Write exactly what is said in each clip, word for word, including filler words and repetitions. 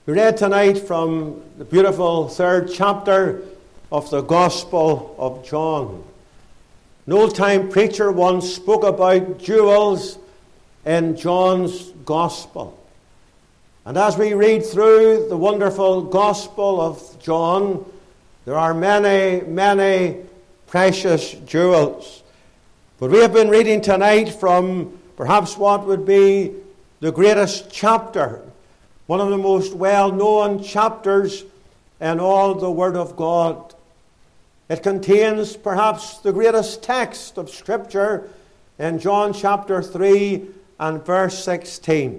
We read tonight from the beautiful third chapter of the Gospel of John. An old-time preacher once spoke about jewels in John's Gospel. And as we read through the wonderful Gospel of John, there are many, many precious jewels. But we have been reading tonight from perhaps what would be the greatest chapter, one of the most well-known chapters in all the Word of God. It contains perhaps the greatest text of Scripture in John chapter three and verse sixteen.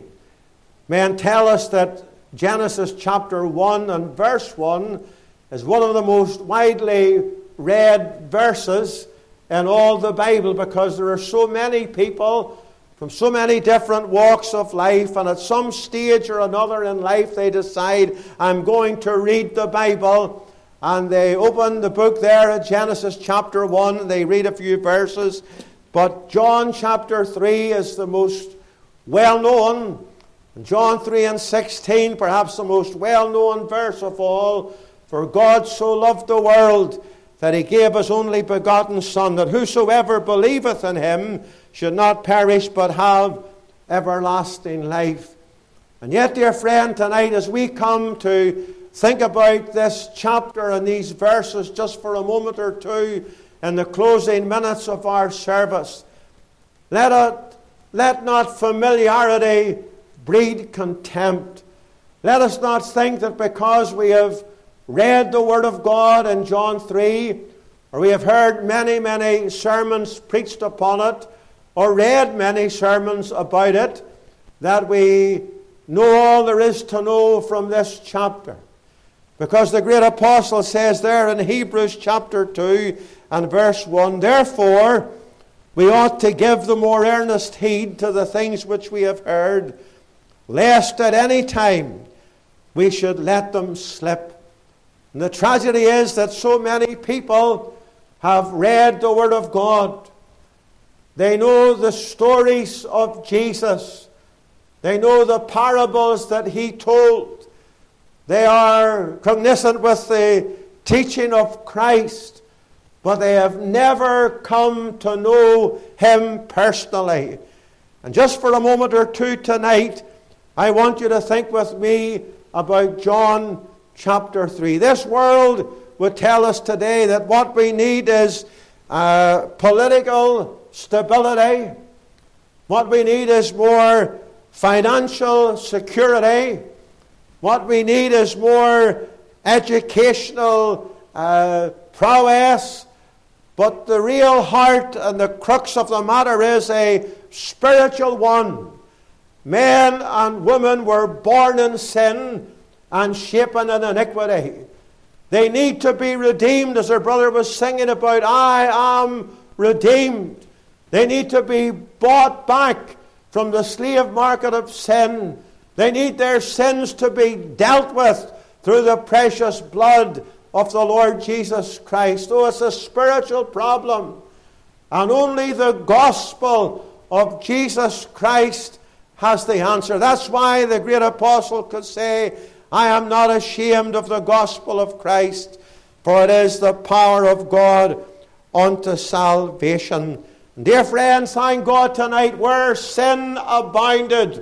Men tell us that Genesis chapter one and verse one is one of the most widely read verses in all the Bible, because there are so many people from so many different walks of life, and at some stage or another in life they decide, I'm going to read the Bible, and they open the book there at Genesis chapter one, and they read a few verses. But John chapter three is the most well-known, and John three and sixteen perhaps the most well-known verse of all. For God so loved the world that he gave his only begotten Son, that whosoever believeth in him should not perish but have everlasting life. And yet, dear friend, tonight as we come to think about this chapter and these verses just for a moment or two in the closing minutes of our service, let it, let not familiarity breed contempt. Let us not think that because we have read the Word of God in John three, or we have heard many, many sermons preached upon it, or read many sermons about it, that we know all there is to know from this chapter. Because the great apostle says there in Hebrews chapter two and verse one, therefore we ought to give the more earnest heed to the things which we have heard, lest at any time we should let them slip. And the tragedy is that so many people have read the Word of God. They know the stories of Jesus. They know the parables that he told. They are cognizant with the teaching of Christ, but they have never come to know him personally. And just for a moment or two tonight, I want you to think with me about John chapter three. This world would tell us today that what we need is uh, political stability. What we need is more financial security. What we need is more educational uh, prowess. But the real heart and the crux of the matter is a spiritual one. Men and women were born in sin and shapen in iniquity. They need to be redeemed, as our brother was singing about, I am redeemed. They need to be bought back from the slave market of sin. They need their sins to be dealt with through the precious blood of the Lord Jesus Christ. Oh, it's a spiritual problem. And only the gospel of Jesus Christ has the answer. That's why the great apostle could say, I am not ashamed of the gospel of Christ, for it is the power of God unto salvation. Dear friends, thank God tonight, where sin abounded,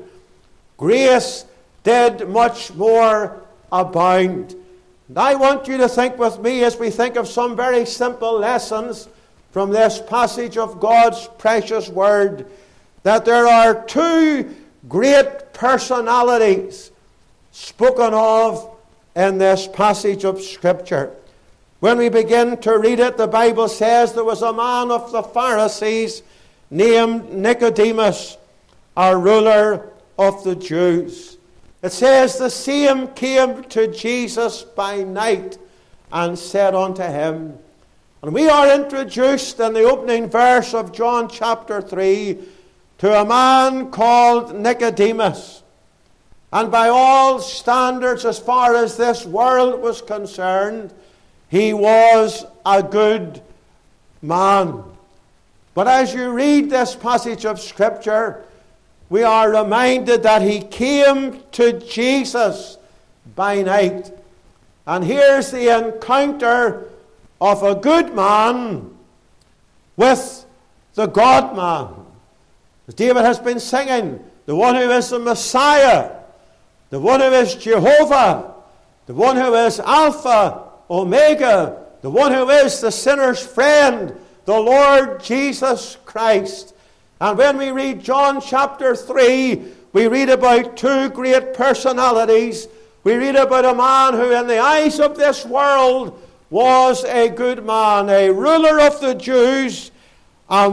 grace did much more abound. And I want you to think with me as we think of some very simple lessons from this passage of God's precious word, that there are two great personalities spoken of in this passage of Scripture. When we begin to read it, the Bible says there was a man of the Pharisees named Nicodemus, a ruler of the Jews. It says, the same came to Jesus by night and said unto him, and we are introduced in the opening verse of John chapter three to a man called Nicodemus. And by all standards, as far as this world was concerned, he was a good man. But as you read this passage of Scripture, we are reminded that he came to Jesus by night. And here's the encounter of a good man with the God-man. As David has been singing, the one who is the Messiah, the one who is Jehovah, the one who is Alpha, Omega, the one who is the sinner's friend, the Lord Jesus Christ. And when we read John chapter three, we read about two great personalities. We read about a man who in the eyes of this world was a good man, a ruler of the Jews, a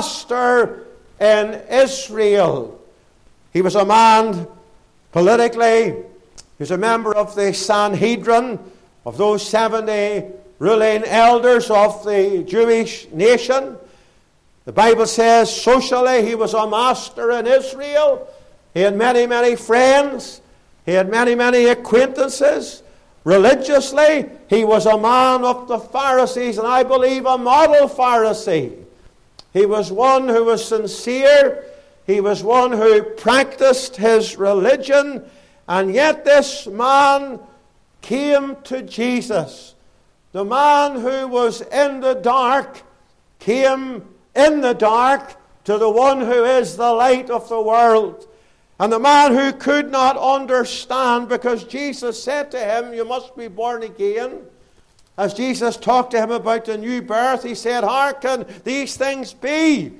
master in Israel. He was a man politically. He was a member of the Sanhedrin, of those seventy ruling elders of the Jewish nation. The Bible says socially he was a master in Israel. He had many, many friends. He had many, many acquaintances. Religiously, he was a man of the Pharisees, and I believe a model Pharisee. He was one who was sincere. He was one who practiced his religion. And yet this man came to Jesus. The man who was in the dark came in the dark to the one who is the light of the world. And the man who could not understand, because Jesus said to him, you must be born again. As Jesus talked to him about the new birth, he said, how can these things be?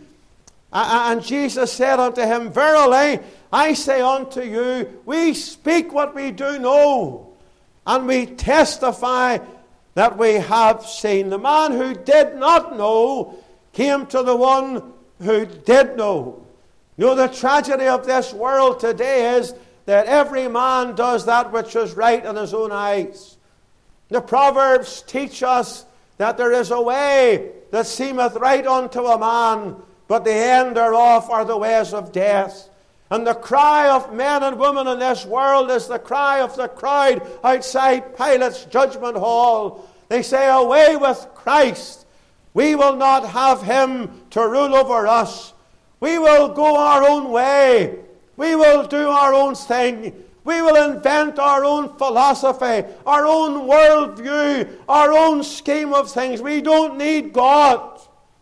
And Jesus said unto him, verily, I say unto you, we speak what we do know, and we testify that we have seen. The man who did not know came to the one who did know. You know, the tragedy of this world today is that every man does that which is right in his own eyes. The Proverbs teach us that there is a way that seemeth right unto a man, but the end thereof are the ways of death. And the cry of men and women in this world is the cry of the crowd outside Pilate's judgment hall. They say, away with Christ. We will not have him to rule over us. We will go our own way. We will do our own thing. We will invent our own philosophy, our own worldview, our own scheme of things. We don't need God.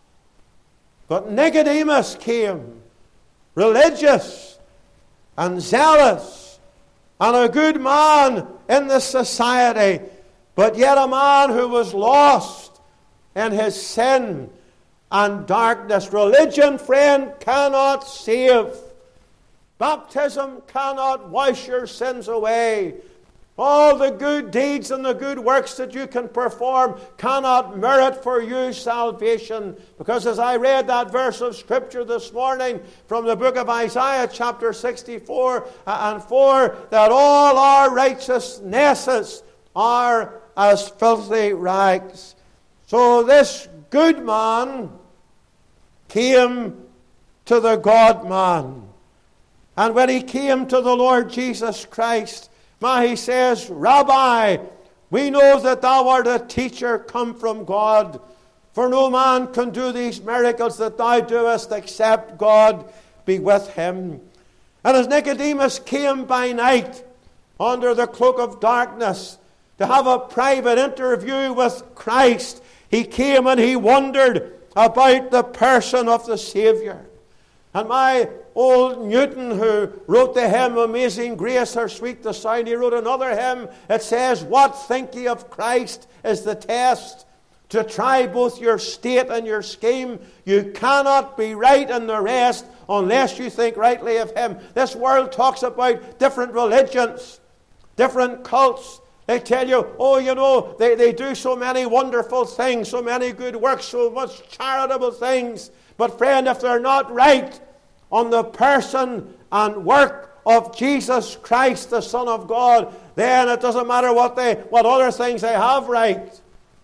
But Nicodemus came, religious and zealous, and a good man in the society, but yet a man who was lost in his sin and darkness. Religion, friend, cannot save. Baptism cannot wash your sins away. All the good deeds and the good works that you can perform cannot merit for you salvation. Because as I read that verse of Scripture this morning from the book of Isaiah chapter sixty-four and four, that all our righteousnesses are as filthy rags. So this good man came to the God-man. And when he came to the Lord Jesus Christ, my, he says, Rabbi, we know that thou art a teacher come from God. For no man can do these miracles that thou doest except God be with him. And as Nicodemus came by night under the cloak of darkness to have a private interview with Christ, he came and he wondered about the person of the Savior. And my old Newton, who wrote the hymn Amazing Grace, how sweet the sound, he wrote another hymn. It says, what think ye of Christ is the test to try both your state and your scheme. You cannot be right in the rest unless you think rightly of him. This world talks about different religions, different cults. They tell you, oh, you know, they, they do so many wonderful things, so many good works, so much charitable things. But friend, if they're not right on the person and work of Jesus Christ, the Son of God, then it doesn't matter what they, what other things they have right.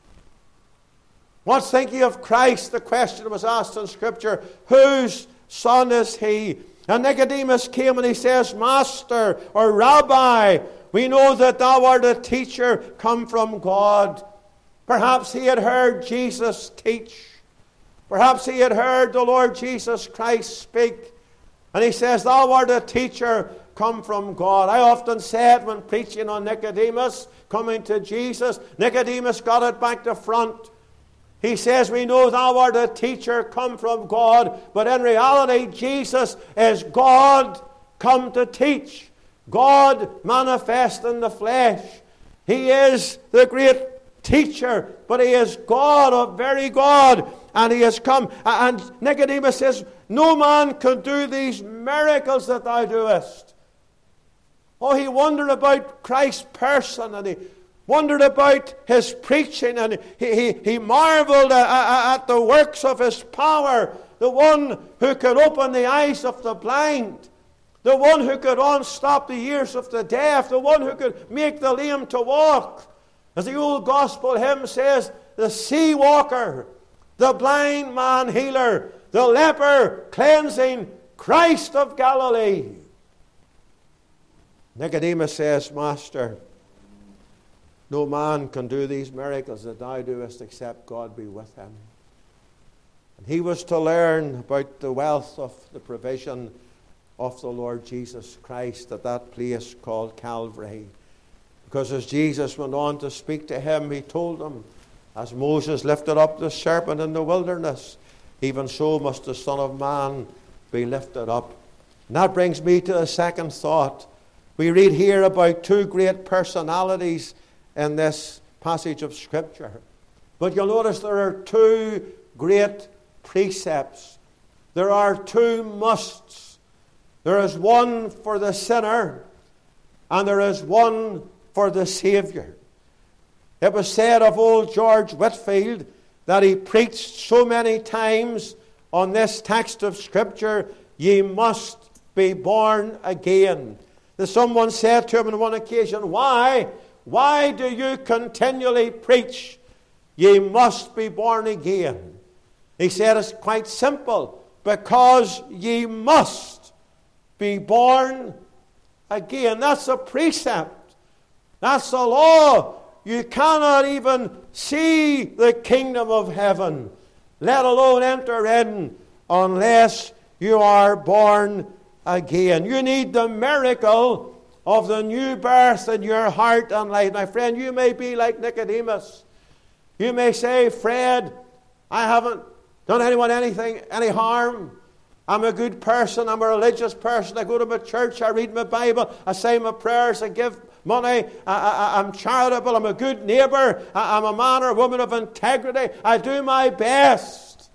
What think ye of Christ? The question was asked in Scripture. Whose son is he? And Nicodemus came and he says, Master or Rabbi, we know that thou art a teacher come from God. Perhaps he had heard Jesus teach. Perhaps he had heard the Lord Jesus Christ speak. And he says, thou art a teacher come from God. I often said when preaching on Nicodemus coming to Jesus, Nicodemus got it back to front. He says, we know thou art a teacher come from God, but in reality Jesus is God come to teach. God manifest in the flesh. He is the great teacher, but he is God, a very God, and he has come. And Nicodemus says, no man can do these miracles that thou doest. Oh, he wondered about Christ's person, and he wondered about his preaching, and he, he, he marveled at the works of his power, the one who could open the eyes of the blind, the one who could unstop the ears of the deaf, the one who could make the lame to walk. As the old gospel hymn says, the sea walker, the blind man healer, the leper cleansing, Christ of Galilee. Nicodemus says, Master, no man can do these miracles that thou doest except God be with him. And he was to learn about the wealth of the provision of the Lord Jesus Christ at that place called Calvary. Because as Jesus went on to speak to him, he told him, as Moses lifted up the serpent in the wilderness, even so must the Son of Man be lifted up. And that brings me to a second thought. We read here about two great personalities in this passage of Scripture. But you'll notice there are two great precepts. There are two musts. There is one for the sinner, and there is one for the Saviour. It was said of old George Whitefield that he preached so many times on this text of Scripture, ye must be born again. That someone said to him on one occasion, Why? Why do you continually preach, ye must be born again? He said it's quite simple, because ye must be born again. That's a precept. That's a law. You cannot even see the kingdom of heaven, let alone enter in, unless you are born again. You need the miracle of the new birth in your heart and life. My friend, you may be like Nicodemus. You may say, Fred, I haven't done anyone anything, any harm. I'm a good person. I'm a religious person. I go to my church. I read my Bible. I say my prayers. I give money. I, I, I'm charitable. I'm a good neighbor. I, I'm a man or a woman of integrity. I do my best.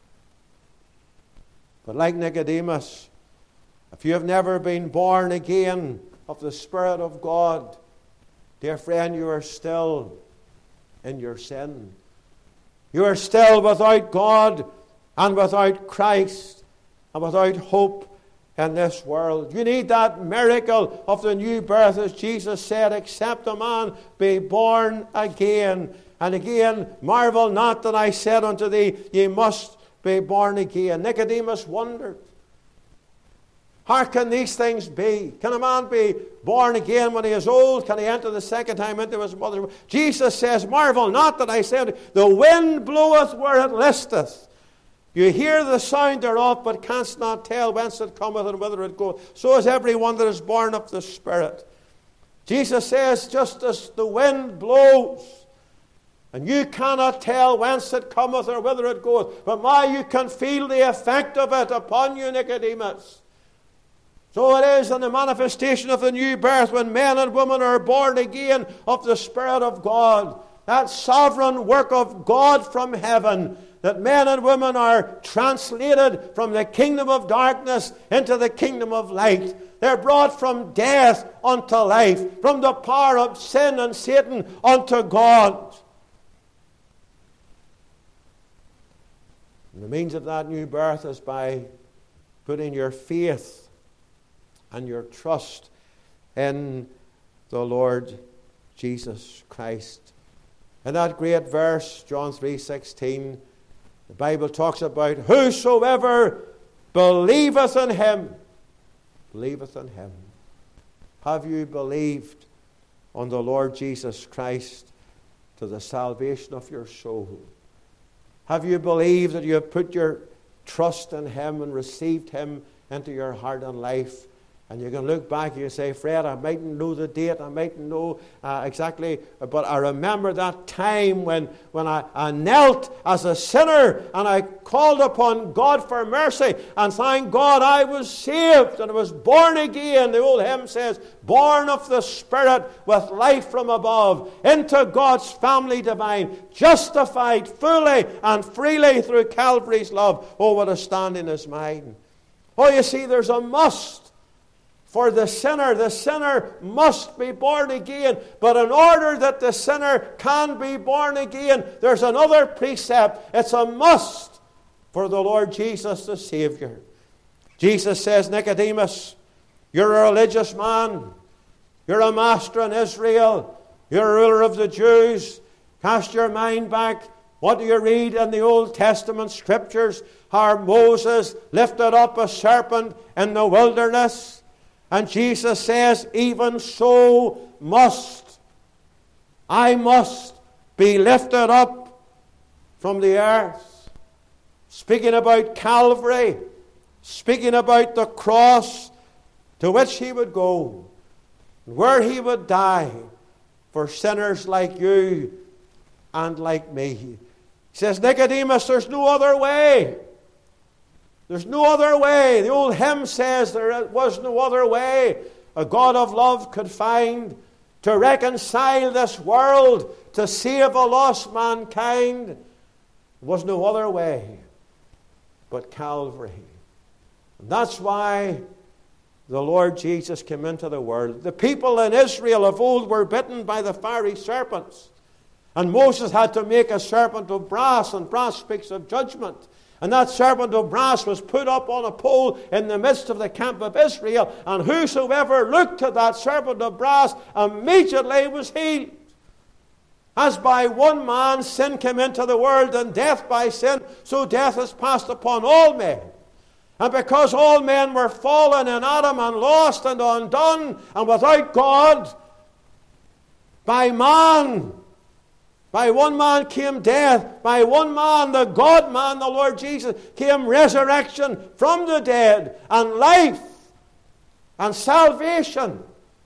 But like Nicodemus, if you have never been born again of the Spirit of God, dear friend, you are still in your sin. You are still without God and without Christ and without hope in this world. You need that miracle of the new birth, as Jesus said, except a man be born again. And again, marvel not that I said unto thee, ye must be born again. Nicodemus wondered, how can these things be? Can a man be born again when he is old? Can he enter the second time into his mother's womb? Jesus says, marvel not that I said, the wind bloweth where it listeth. You hear the sound thereof, but canst not tell whence it cometh and whither it goeth. So is every one that is born of the Spirit. Jesus says, just as the wind blows, and you cannot tell whence it cometh or whither it goeth, but my, you can feel the effect of it upon you, Nicodemus. So it is in the manifestation of the new birth when men and women are born again of the Spirit of God. That sovereign work of God from heaven, that men and women are translated from the kingdom of darkness into the kingdom of light. They're brought from death unto life, from the power of sin and Satan unto God. And the means of that new birth is by putting your faith and your trust in the Lord Jesus Christ. In that great verse, John three sixteen, the Bible talks about whosoever believeth in him, believeth in him. Have you believed on the Lord Jesus Christ to the salvation of your soul? Have you believed that you have put your trust in him and received him into your heart and life? And you can look back and you say, Fred, I mightn't know the date, I mightn't know uh, exactly, but I remember that time when, when I, I knelt as a sinner and I called upon God for mercy. And thank God I was saved and I was born again. The old hymn says, born of the Spirit with life from above, into God's family divine, justified fully and freely through Calvary's love. Oh, what a standing is mine. Oh, you see, there's a must. For the sinner, the sinner must be born again. But in order that the sinner can be born again, there's another precept. It's a must for the Lord Jesus, the Savior. Jesus says, Nicodemus, you're a religious man. You're a master in Israel. You're a ruler of the Jews. Cast your mind back. What do you read in the Old Testament scriptures? How Moses lifted up a serpent in the wilderness. And Jesus says, even so must I must be lifted up from the earth. Speaking about Calvary, speaking about the cross to which he would go, where he would die for sinners like you and like me. He says, Nicodemus, there's no other way. There's no other way. The old hymn says there was no other way a God of love could find to reconcile this world, to save a lost mankind. There was no other way but Calvary. And that's why the Lord Jesus came into the world. The people in Israel of old were bitten by the fiery serpents. And Moses had to make a serpent of brass, and brass speaks of judgment. And that serpent of brass was put up on a pole in the midst of the camp of Israel. And whosoever looked to that serpent of brass immediately was healed. As by one man sin came into the world, and death by sin, so death has passed upon all men. And because all men were fallen in Adam and lost and undone and without God, by man, by one man came death. By one man, the God-man, the Lord Jesus, came resurrection from the dead and life and salvation.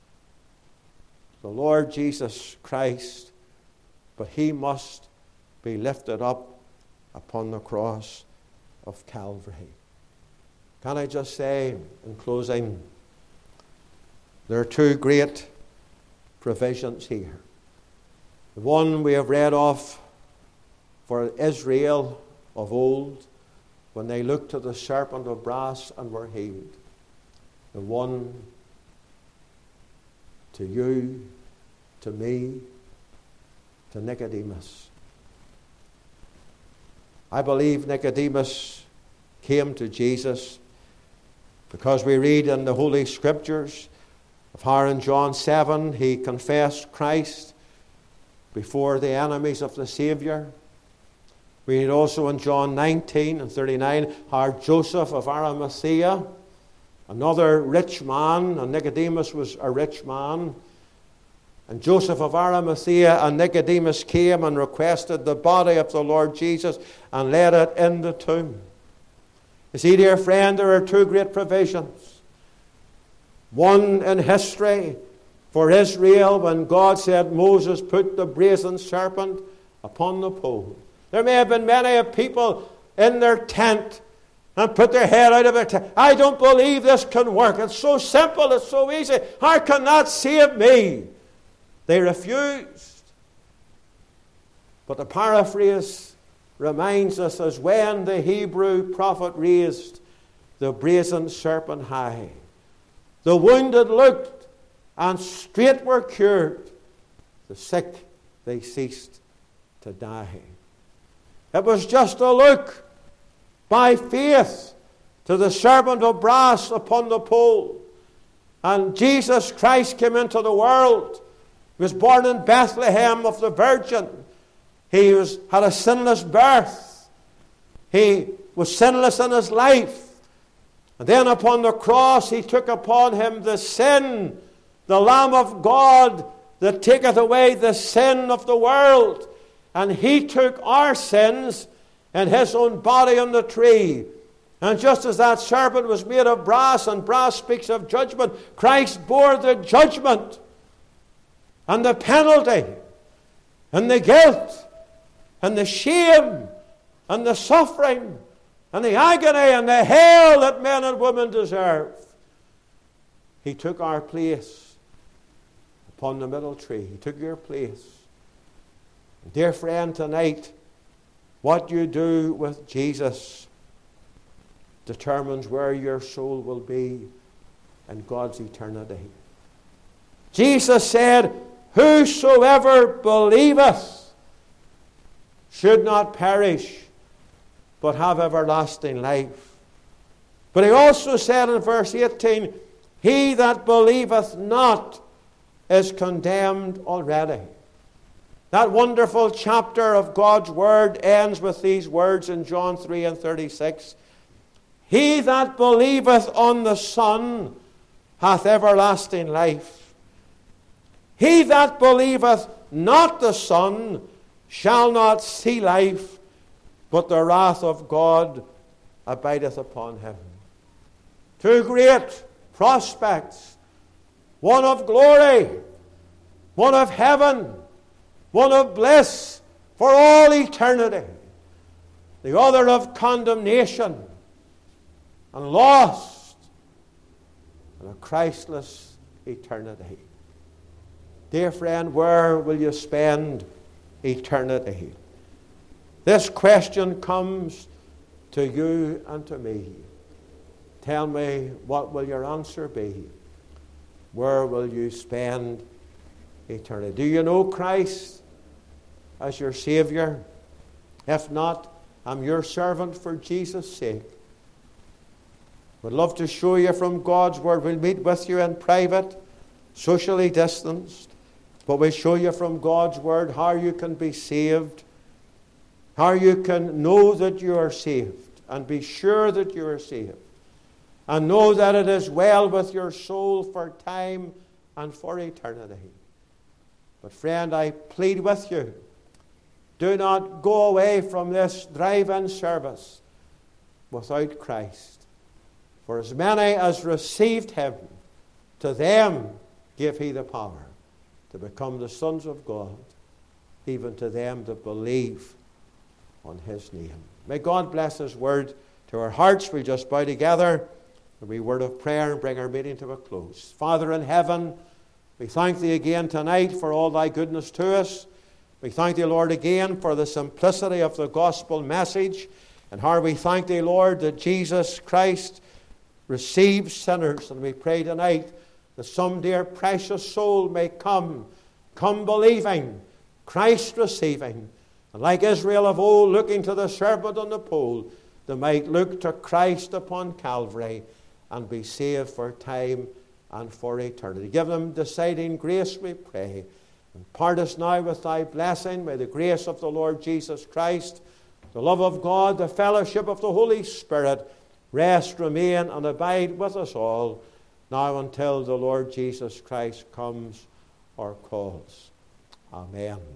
The Lord Jesus Christ. But he must be lifted up upon the cross of Calvary. Can I just say, in closing, there are two great provisions here. The one we have read of for Israel of old, when they looked to the serpent of brass and were healed. The one to you, to me, to Nicodemus. I believe Nicodemus came to Jesus because we read in the Holy Scriptures of how in John seven he confessed Christ before the enemies of the Saviour. We read also in John nineteen and thirty-nine how Joseph of Arimathea, another rich man, and Nicodemus was a rich man, and Joseph of Arimathea and Nicodemus came and requested the body of the Lord Jesus and laid it in the tomb. You see, dear friend, there are two great provisions. One in history for Israel, when God said Moses put the brazen serpent upon the pole. There may have been many people in their tent and put their head out of their tent. I don't believe this can work. It's so simple, it's so easy. How can that save me? They refused. But the paraphrase reminds us as when the Hebrew prophet raised the brazen serpent high, the wounded looked, and straight were cured. The sick, they ceased to die. It was just a look by faith to the serpent of brass upon the pole. And Jesus Christ came into the world. He was born in Bethlehem of the Virgin. He was, had a sinless birth. He was sinless in his life. And then upon the cross he took upon him the sin, the Lamb of God that taketh away the sin of the world. And he took our sins in his own body on the tree. And just as that serpent was made of brass, and brass speaks of judgment, Christ bore the judgment and the penalty and the guilt and the shame and the suffering and the agony and the hell that men and women deserve. He took our place upon the middle tree. He took your place. Dear friend, tonight, what you do with Jesus determines where your soul will be in God's eternity. Jesus said, whosoever believeth should not perish, but have everlasting life. But he also said in verse eighteen, he that believeth not is condemned already. That wonderful chapter of God's Word ends with these words in John three and thirty-six. He that believeth on the Son hath everlasting life. He that believeth not the Son shall not see life, but the wrath of God abideth upon him. Two great prospects. One of glory, one of heaven, one of bliss for all eternity. The other of condemnation and lost and a Christless eternity. Dear friend, where will you spend eternity? This question comes to you and to me. Tell me, what will your answer be? Where will you spend eternity? Do you know Christ as your Savior? If not, I'm your servant for Jesus' sake. Would love to show you from God's Word. We'll meet with you in private, socially distanced, but we'll show you from God's Word how you can be saved, how you can know that you are saved, and be sure that you are saved, and know that it is well with your soul for time and for eternity. But friend, I plead with you, do not go away from this drive-in service without Christ. For as many as received him, to them gave he the power to become the sons of God, even to them that believe on his name. May God bless his word to our hearts. We'll just bow together, a wee word of prayer, and bring our meeting to a close. Father in heaven, we thank thee again tonight for all thy goodness to us. We thank thee, Lord, again for the simplicity of the gospel message, and how we thank thee, Lord, that Jesus Christ receives sinners. And we pray tonight that some dear precious soul may come, come believing, Christ receiving, and like Israel of old, looking to the serpent on the pole, they might look to Christ upon Calvary and be saved for time and for eternity. Give them deciding grace, we pray. And part us now with thy blessing. May the grace of the Lord Jesus Christ, the love of God, the fellowship of the Holy Spirit, rest, remain, and abide with us all, now until the Lord Jesus Christ comes or calls. Amen.